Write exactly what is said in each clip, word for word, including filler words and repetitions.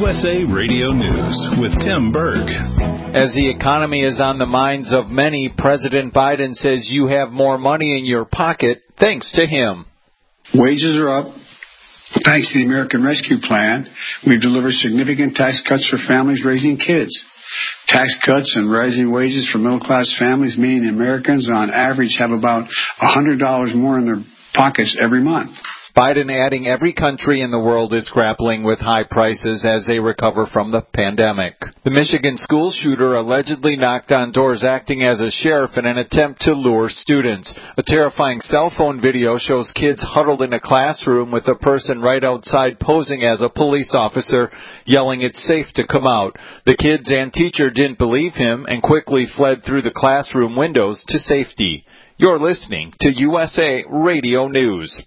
S A Radio News with Tim Berg. As the economy is on the minds of many, President Biden says you have more money in your pocket thanks to him. Wages are up. Thanks to the American Rescue Plan, we've delivered significant tax cuts for families raising kids. Tax cuts and rising wages for middle-class families mean Americans on average have about one hundred dollars more in their pockets every month. Biden adding every country in the world is grappling with high prices as they recover from the pandemic. The Michigan school shooter allegedly knocked on doors acting as a sheriff in an attempt to lure students. A terrifying cell phone video shows kids huddled in a classroom with a person right outside posing as a police officer, yelling it's safe to come out. The kids and teacher didn't believe him and quickly fled through the classroom windows to safety. You're listening to U S A Radio News.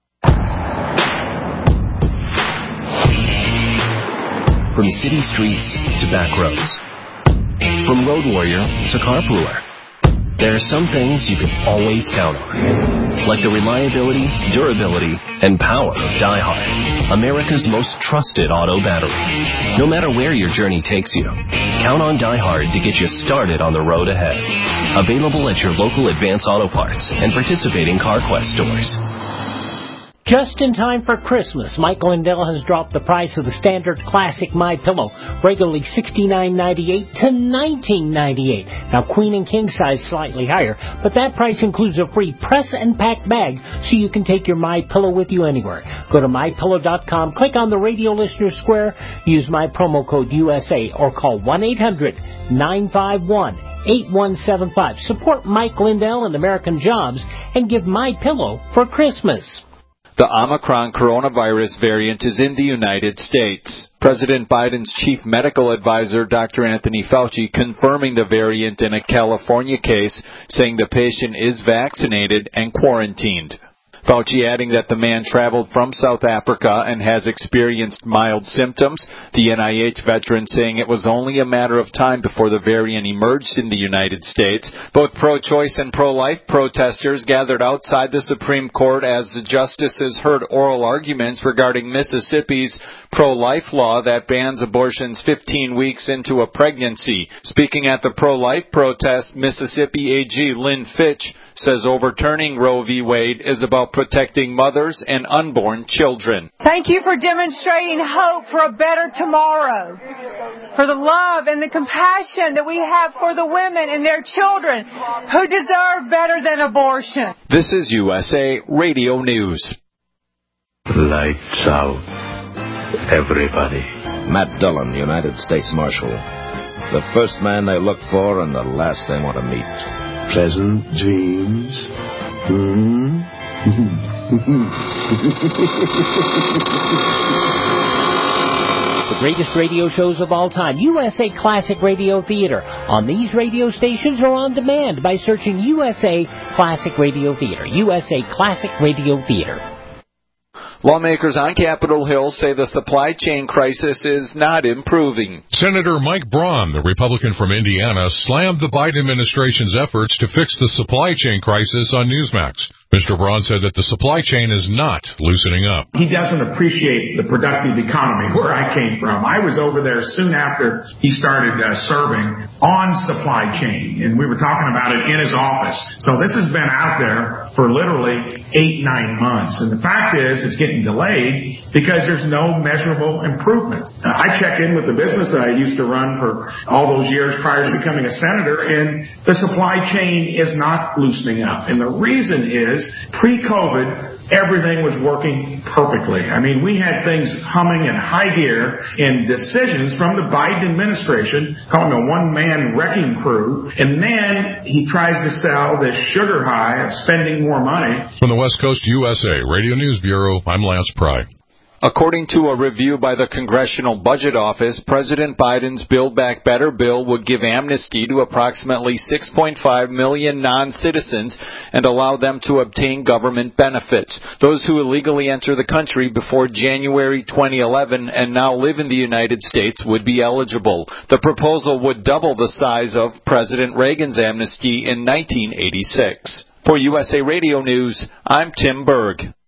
From city streets to back roads. From road warrior to carpooler. There are some things you can always count on. Like the reliability, durability, and power of DieHard, America's most trusted auto battery. No matter where your journey takes you, count on DieHard to get you started on the road ahead. Available at your local Advance Auto Parts and participating CarQuest stores. Just in time for Christmas, Mike Lindell has dropped the price of the standard classic MyPillow, regularly sixty-nine ninety-eight to nineteen ninety-eight. Now, queen and king size slightly higher, but that price includes a free press and pack bag, so you can take your MyPillow with you anywhere. Go to my pillow dot com, click on the radio listener square, use my promo code U S A, or call one eight hundred nine five one eight one seven five. Support Mike Lindell and American Jobs, and give MyPillow for Christmas. The Omicron coronavirus variant is in the United States. President Biden's chief medical advisor, Doctor Anthony Fauci, confirming the variant in a California case, saying the patient is vaccinated and quarantined. Fauci adding that the man traveled from South Africa and has experienced mild symptoms. The N I H veteran saying it was only a matter of time before the variant emerged in the United States. Both pro-choice and pro-life protesters gathered outside the Supreme Court as the justices heard oral arguments regarding Mississippi's pro-life law that bans abortions fifteen weeks into a pregnancy. Speaking at the pro-life protest, Mississippi A G Lynn Fitch says overturning Roe v. Wade is about protecting mothers and unborn children. Thank you for demonstrating hope for a better tomorrow, for the love and the compassion that we have for the women and their children who deserve better than abortion. This is U S A Radio News. Lights out, everybody. Matt Dillon, United States Marshal. The first man they look for and the last they want to meet. Pleasant dreams. Hmm? The greatest radio shows of all time, U S A Classic Radio Theater, on these radio stations or on demand by searching U S A Classic Radio Theater. U S A Classic Radio Theater. Lawmakers on Capitol Hill say the supply chain crisis is not improving. Senator Mike Braun, the Republican from Indiana, slammed the Biden administration's efforts to fix the supply chain crisis on Newsmax. Mister Braun said that the supply chain is not loosening up. He doesn't appreciate the productive economy where I came from. I was over there soon after he started uh, serving on supply chain, and we were talking about it in his office. So this has been out there for literally eight, nine months. And the fact is, it's getting delayed because there's no measurable improvement. Uh, I check in with the business that I used to run for all those years prior to becoming a senator, and the supply chain is not loosening up. And the reason is, pre-COVID, everything was working perfectly. I mean, we had things humming in high gear, and decisions from the Biden administration, calling a one-man wrecking crew, and then he tries to sell this sugar high of spending more money. From the West Coast U S A Radio News Bureau, I'm Lance Pry. According to a review by the Congressional Budget Office, President Biden's Build Back Better bill would give amnesty to approximately six point five million non-citizens and allow them to obtain government benefits. Those who illegally enter the country before January twenty eleven and now live in the United States would be eligible. The proposal would double the size of President Reagan's amnesty in nineteen eighty-six. For U S A Radio News, I'm Tim Berg.